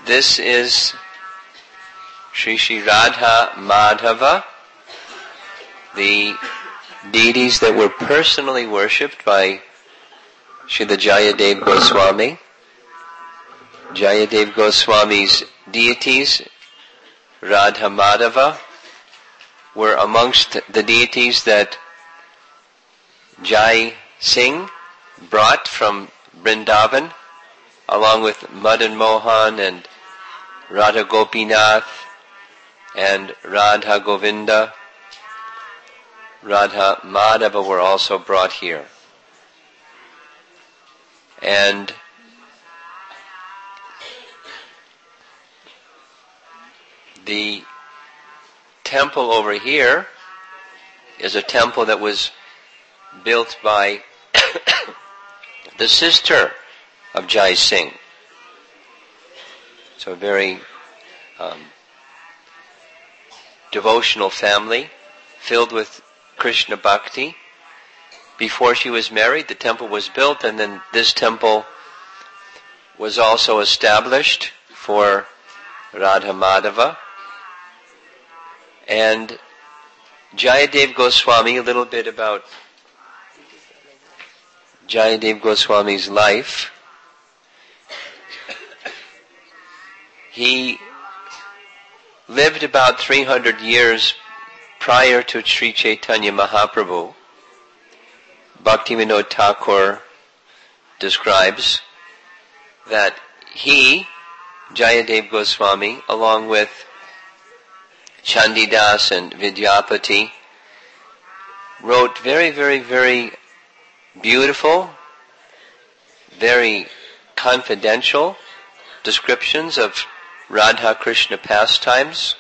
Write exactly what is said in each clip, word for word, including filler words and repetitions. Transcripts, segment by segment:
this is Sri Sri Radha Madhava, the deities that were personally worshipped by Srila Jayadev Goswami. Jayadev Goswami's deities, Radha Madhava, were amongst the deities that Jai Singh brought from Vrindavan, along with Madan Mohan and Radha Gopinath and Radha Govinda. Radha Madhava were also brought here. And the temple over here is a temple that was built by the sister of Jai Singh. So a very um, devotional family filled with Krishna Bhakti. Before she was married, the temple was built, and then this temple was also established for Radha Madhava. And Jayadev Goswami, a little bit about Jayadev Goswami's life. He lived about three hundred years prior to Sri Chaitanya Mahaprabhu. Bhaktivinoda Thakur describes that he, Jayadev Goswami, along with Chandidas and Vidyapati, wrote very, very, very beautiful, very confidential descriptions of Radha Krishna pastimes.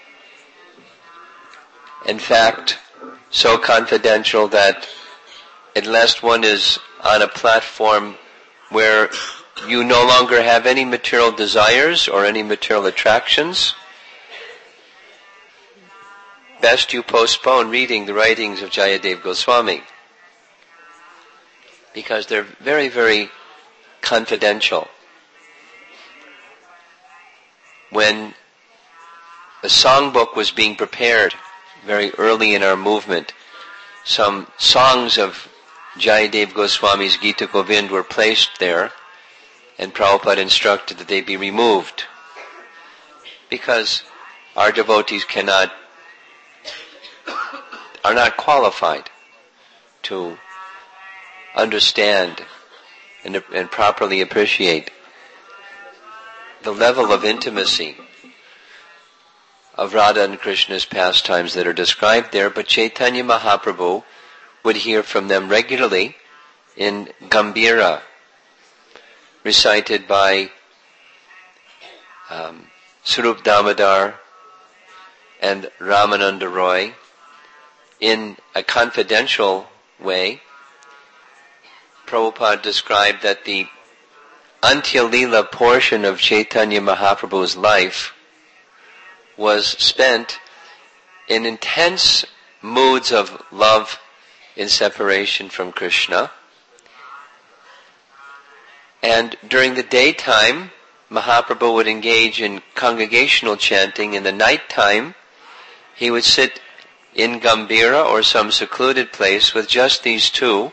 In fact, so confidential that unless one is on a platform where you no longer have any material desires or any material attractions, best you postpone reading the writings of Jayadev Goswami, because they're very, very confidential. When the songbook was being prepared very early in our movement, some songs of Jayadev Goswami's Gita Govind were placed there, and Prabhupada instructed that they be removed, because our devotees cannot, are not qualified to understand and, and properly appreciate the level of intimacy of Radha and Krishna's pastimes that are described there. But Chaitanya Mahaprabhu would hear from them regularly in Gambhira, recited by um, Swarup Damodar and Ramananda Roy in a confidential way. Prabhupada described that the Antya Leela portion of Chaitanya Mahaprabhu's life was spent in intense moods of love in separation from Krishna. And during the daytime, Mahaprabhu would engage in congregational chanting. In the nighttime, he would sit in Gambhira or some secluded place with just these two,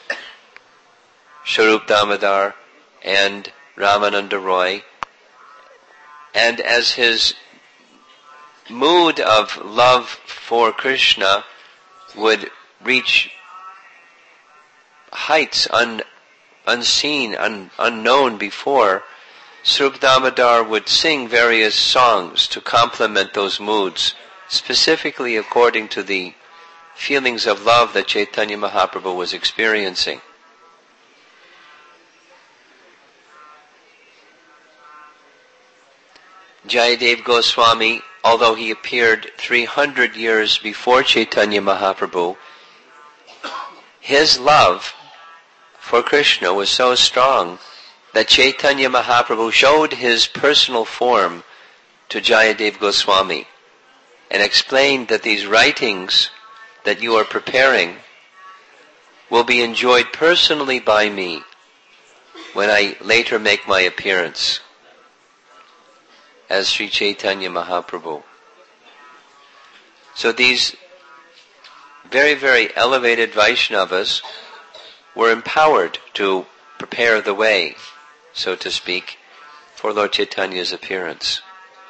Swarup Damodar and Ramananda Roy. And as his mood of love for Krishna would reach heights un, unseen, un, unknown before, Swarup Damodar would sing various songs to complement those moods, specifically according to the feelings of love that Chaitanya Mahaprabhu was experiencing. Jayadev Goswami, although he appeared three hundred years before Chaitanya Mahaprabhu, his love for Krishna was so strong that Chaitanya Mahaprabhu showed his personal form to Jayadev Goswami and explained that these writings that you are preparing will be enjoyed personally by me when I later make my appearance. as Sri Chaitanya Mahaprabhu. So these very, very elevated Vaishnavas were empowered to prepare the way, so to speak, for Lord Chaitanya's appearance.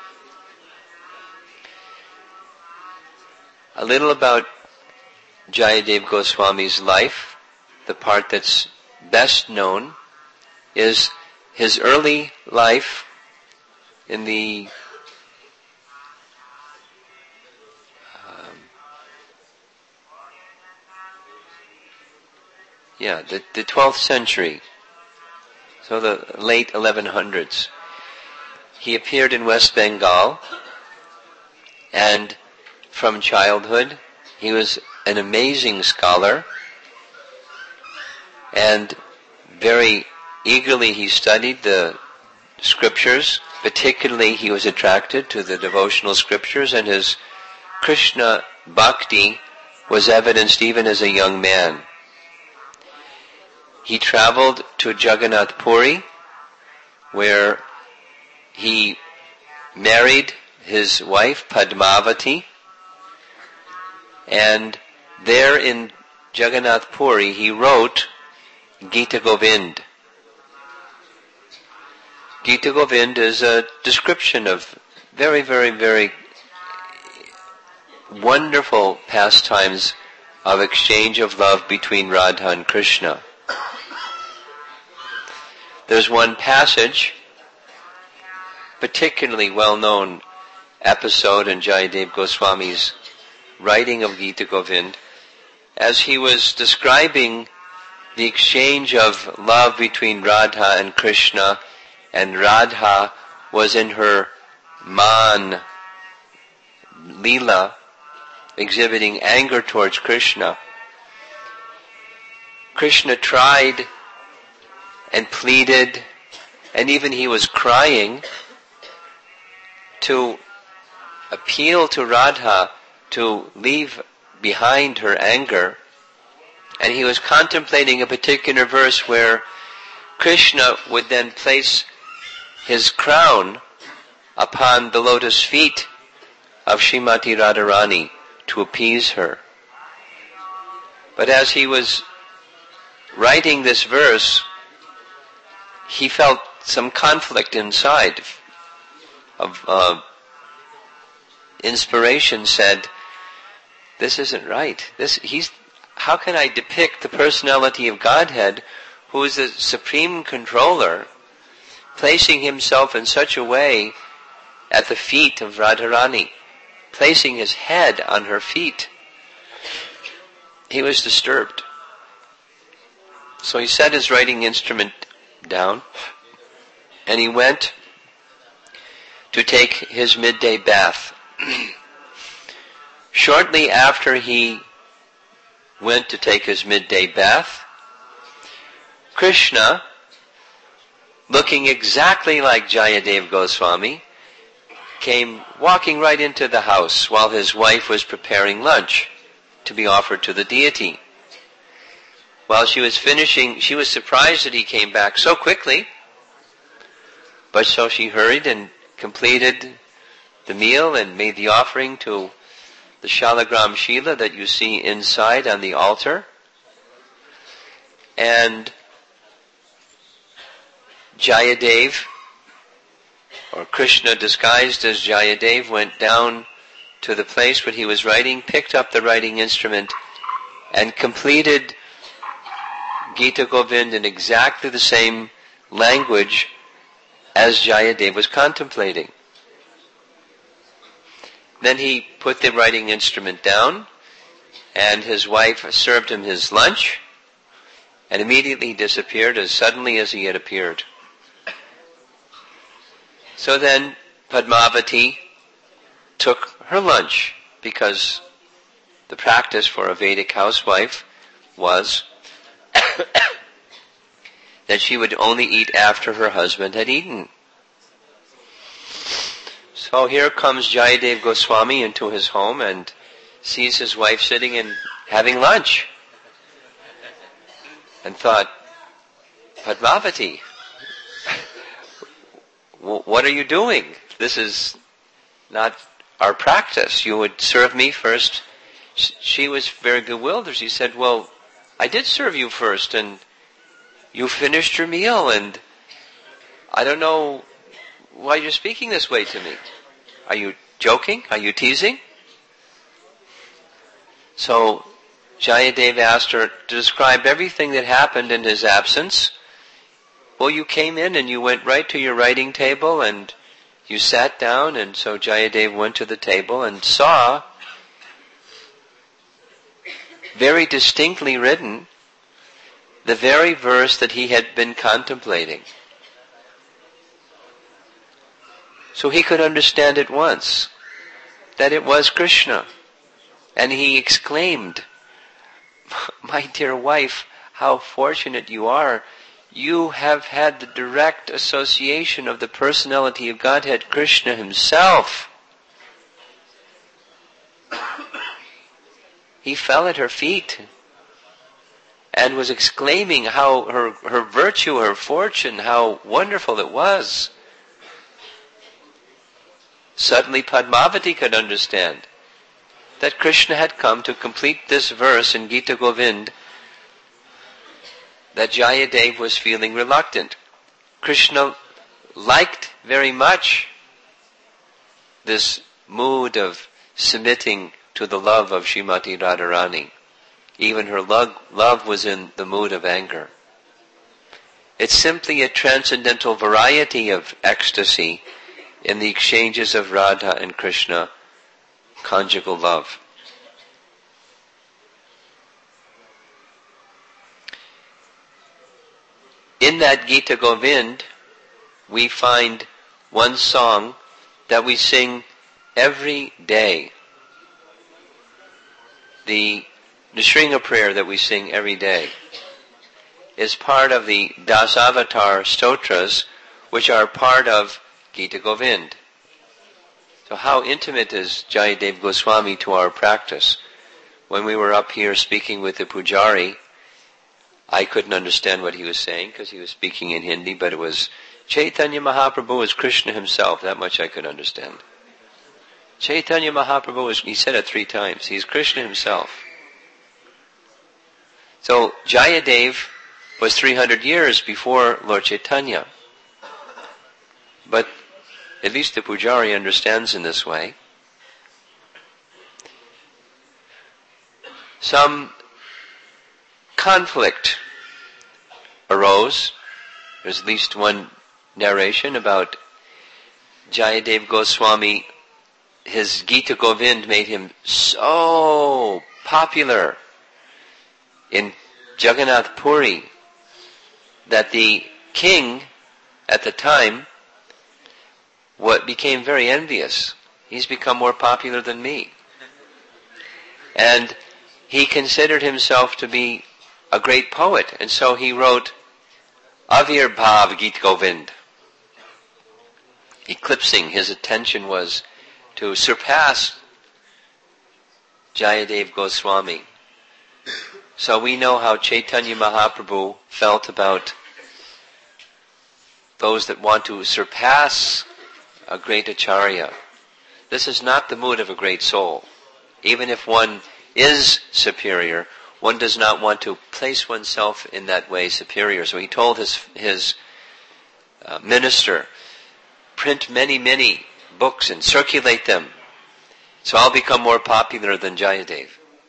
A little about Jayadev Goswami's life. The part that's best known is his early life in the um, yeah, the, the twelfth century, so the late eleven hundreds. He appeared in West Bengal, and from childhood he was an amazing scholar, and very eagerly he studied the scriptures. Particularly he was attracted to the devotional scriptures, and his Krishna bhakti was evidenced even as a young man. He traveled to Jagannath Puri, where he married his wife Padmavati, and there in Jagannath Puri he wrote Gita Govind. Gita Govind is a description of very, very, very wonderful pastimes of exchange of love between Radha and Krishna. There's one passage, particularly well-known episode in Jayadev Goswami's writing of Gita Govind, as he was describing the exchange of love between Radha and Krishna, and Radha was in her man lila, exhibiting anger towards Krishna. Krishna tried and pleaded, and even he was crying, to appeal to Radha to leave behind her anger. And he was contemplating a particular verse where Krishna would then place his crown upon the lotus feet of Srimati Radharani to appease her. But as he was writing this verse, he felt some conflict inside of uh, inspiration. Said, "This isn't right. This he's. How can I depict the personality of Godhead, who is the supreme controller, placing himself in such a way at the feet of Radharani, placing his head on her feet?" He was disturbed. So he set his writing instrument down, and he went to take his midday bath. Shortly after he went to take his midday bath, Krishna, looking exactly like Jayadev Goswami, came walking right into the house while his wife was preparing lunch to be offered to the deity. While she was finishing, she was surprised that he came back so quickly, but so she hurried and completed the meal and made the offering to the Shalagram Shila that you see inside on the altar. And Jayadev, or Krishna disguised as Jayadev, went down to the place where he was writing, picked up the writing instrument, and completed Gita Govind in exactly the same language as Jayadev was contemplating. Then he put the writing instrument down, and his wife served him his lunch, and immediately disappeared as suddenly as he had appeared. So then Padmavati took her lunch, because the practice for a Vedic housewife was that she would only eat after her husband had eaten. So here comes Jayadev Goswami into his home and sees his wife sitting and having lunch, and thought, "Padmavati, what are you doing? This is not our practice. You would serve me first. She was very bewildered. She said, well, I did serve you first, and you finished your meal, and I don't know why you're speaking this way to me. Are you joking? Are you teasing? So Jayadev asked her to describe everything that happened in his absence. Well, you came in and you went right to your writing table and you sat down, and so Jayadev went to the table and saw very distinctly written the very verse that he had been contemplating. So he could understand at once that it was Krishna. And he exclaimed, my dear wife, how fortunate you are. You have had the direct association of the personality of Godhead, Krishna himself. He fell at her feet and was exclaiming how her, her virtue, her fortune, how wonderful it was. Suddenly Padmavati could understand that Krishna had come to complete this verse in Gita Govind, that Jayadev was feeling reluctant. Krishna liked very much this mood of submitting to the love of Srimati Radharani. Even her love, love was in the mood of anger. It's simply a transcendental variety of ecstasy in the exchanges of Radha and Krishna, conjugal love. In that Gita Govind, we find one song that we sing every day. The Nrsimha prayer that we sing every day is part of the Dasavatar Stotras, which are part of Gita Govind. So how intimate is Jayadev Goswami to our practice? When we were up here speaking with the Pujari, I couldn't understand what he was saying because he was speaking in Hindi, but it was Chaitanya Mahaprabhu is Krishna himself. That much I could understand. Chaitanya Mahaprabhu is, he said it three times, he's Krishna himself. So Jayadev was three hundred years before Lord Chaitanya. But at least the Pujari understands in this way. Some conflict arose. There's at least one narration about Jayadev Goswami. His Gita Govind made him so popular in Jagannath Puri that the king at the time what became very envious. He's become more popular than me. And he considered himself to be a great poet, and so he wrote Avirbhav Gita Govind. Eclipsing, his attention was to surpass Jayadev Goswami. So we know how Chaitanya Mahaprabhu felt about those that want to surpass a great acharya. This is not the mood of a great soul. Even if one is superior, one does not want to place oneself in that way superior. So he told his his uh, minister, print many, many books and circulate them, so I'll become more popular than Jayadev.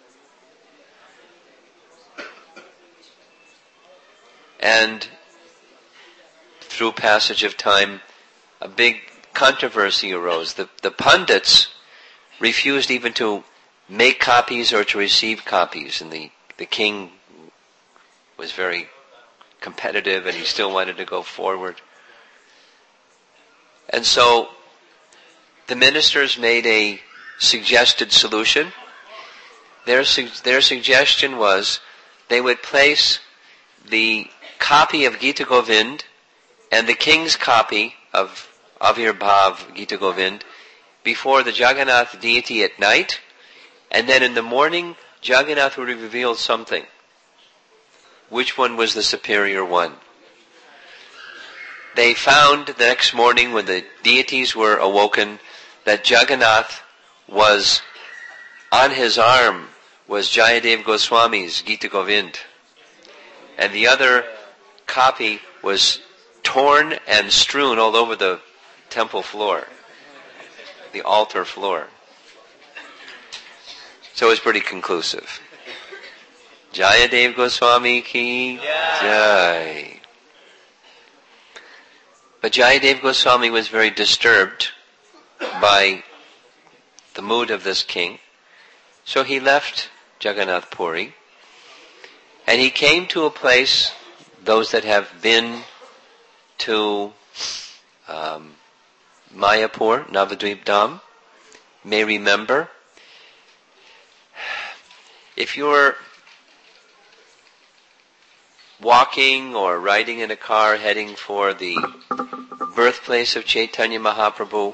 And through passage of time, a big controversy arose. The, the pundits refused even to make copies or to receive copies, and the, the king was very competitive and he still wanted to go forward. And so the ministers made a suggested solution. Their, their suggestion was they would place the copy of Gita Govind and the king's copy of Avirbhav Gita Govind before the Jagannath deity at night, and then in the morning Jagannath would reveal something. Which one was the superior one? they found the next morning when the deities were awoken that Jagannath was, on his arm was Jayadev Goswami's Gita Govind. And the other copy was torn and strewn all over the temple floor, the altar floor. So it was pretty conclusive. Jayadev Goswami ki jai. But Jayadev Goswami was very disturbed by the mood of this king. So he left Jagannath Puri and he came to a place, those that have been to um, Mayapur, Navadvip Dham, may remember. If you're walking or riding in a car heading for the birthplace of Chaitanya Mahaprabhu,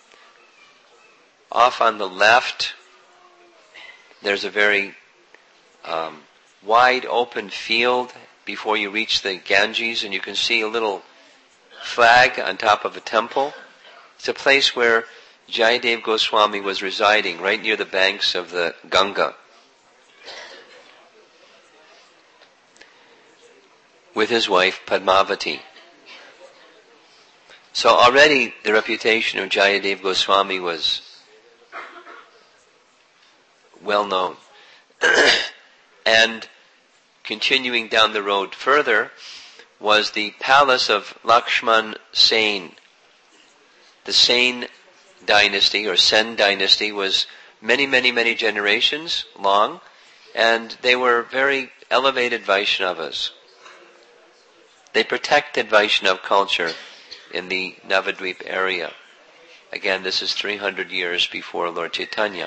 off on the left there's a very um, wide open field before you reach the Ganges, and you can see a little flag on top of a temple. It's a place where Jayadev Goswami was residing, right near the banks of the Ganga, with his wife Padmavati. So already the reputation of Jayadev Goswami was well known. And continuing down the road further was the palace of Lakshman Sen. The Sen dynasty, or Sen dynasty, was many, many, many generations long, and they were very elevated Vaishnavas. They protected Vaishnav culture in the Navadvip area. Again, this is three hundred years before Lord Chaitanya.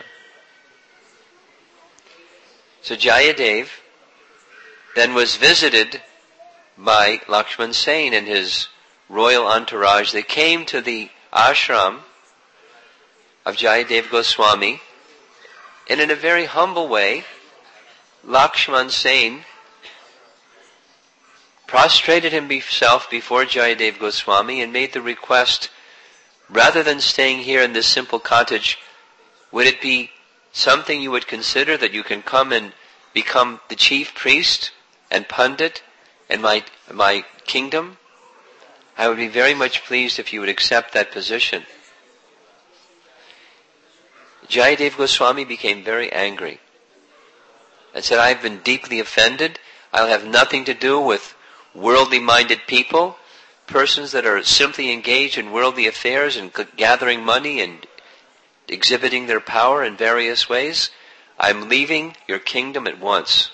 So Jayadev then was visited by Lakshman Sen and his royal entourage. They came to the ashram of Jayadev Goswami, and in a very humble way, Lakshman Sen prostrated himself before Jayadev Goswami and made the request, rather than staying here in this simple cottage, would it be something you would consider that you can come and become the chief priest and pandit in my, my kingdom? I would be very much pleased if you would accept that position. Jayadev Goswami became very angry and said, I've been deeply offended. I'll have nothing to do with worldly-minded people, persons that are simply engaged in worldly affairs and gathering money and exhibiting their power in various ways. I'm leaving your kingdom at once.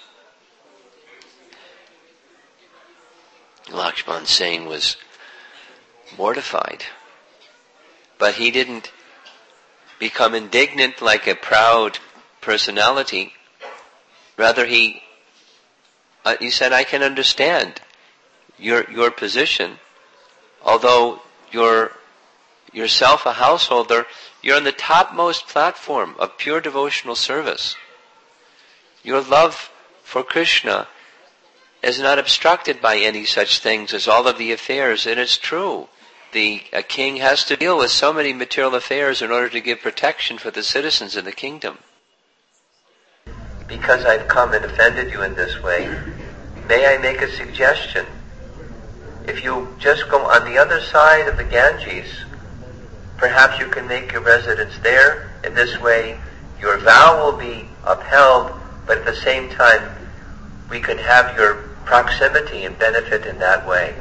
Lakshman Sen was mortified, but he didn't become indignant like a proud personality. Rather, he uh, he said, I can understand your your position, although you're yourself a householder, you're on the topmost platform of pure devotional service. Your love for Krishna is not obstructed by any such things as all of the affairs, and it's true. The a king has to deal with so many material affairs in order to give protection for the citizens of the kingdom. Because I've come and offended you in this way, may I make a suggestion? If you just go on the other side of the Ganges, perhaps you can make your residence there. In this way, your vow will be upheld, but at the same time, we can have your proximity and benefit in that way.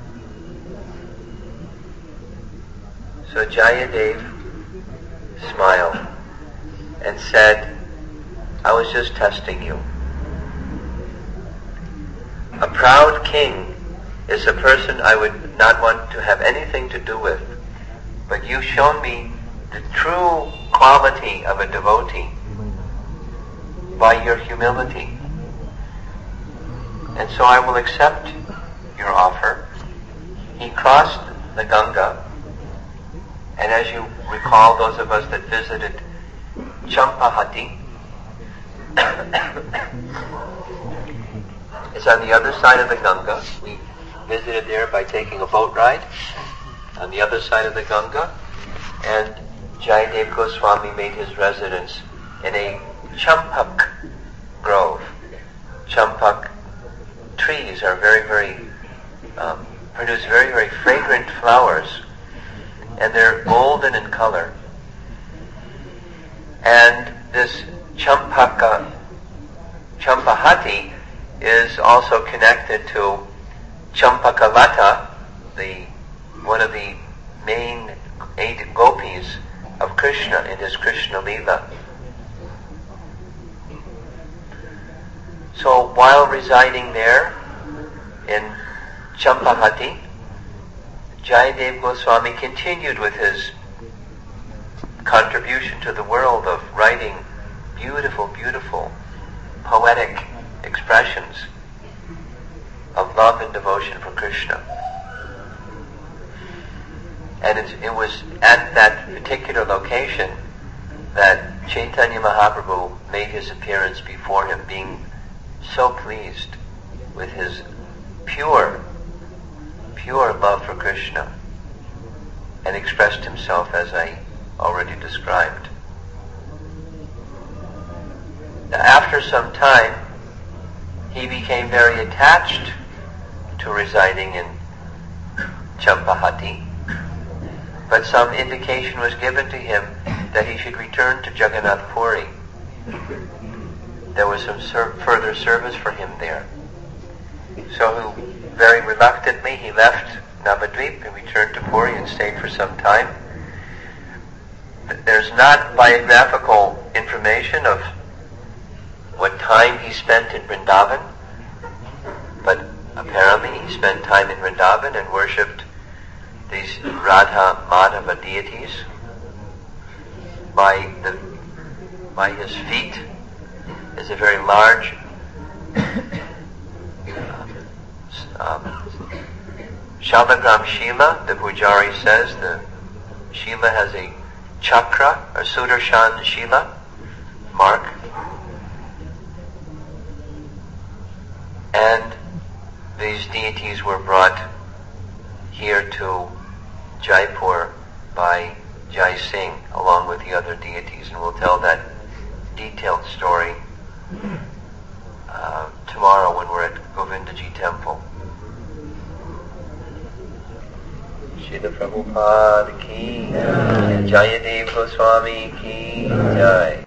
So Jayadev smiled and said, I was just testing you. A proud king is a person I would not want to have anything to do with. But you've shown me the true quality of a devotee by your humility. And so I will accept your offer. He crossed the Ganga, and as you recall, those of us that visited Champahati, it's on the other side of the Ganga. We visited there by taking a boat ride on the other side of the Ganga, and Jayadev Goswami made his residence in a champak grove. Champak trees are very, very, um, produce very, very fragrant flowers, and they're golden in color. And this champaka, champahati is also connected to Champakalata, the one of the main eight gopis of Krishna in his Krishna Leela. So while residing there in Champahati, Jayadev Goswami continued with his contribution to the world of writing beautiful, beautiful, poetic expressions of love and devotion for Krishna. And it, it was at that particular location that Chaitanya Mahaprabhu made his appearance before him, being so pleased with his pure, pure love for Krishna, and expressed himself as I already described. Now, after some time, he became very attached to residing in Champahati, but some indication was given to him that he should return to Jagannath Puri. There was some ser- further service for him there. So very reluctantly he left Navadvip and returned to Puri and stayed for some time. There's not biographical information of what time he spent in Vrindavan, but apparently he spent time in Vrindavan and worshipped these Radha Madhava deities. By the by his feet is a very large um, Shalagram Shila. The Pujari says the Shila has a chakra, or Sudarshan Shila mark. And these deities were brought here to Jaipur by Jai Singh, along with the other deities, and we'll tell that detailed story uh, tomorrow when we're at Govindaji Temple. Srila Prabhupada ki Jai, Jayadev Goswami ki Jai.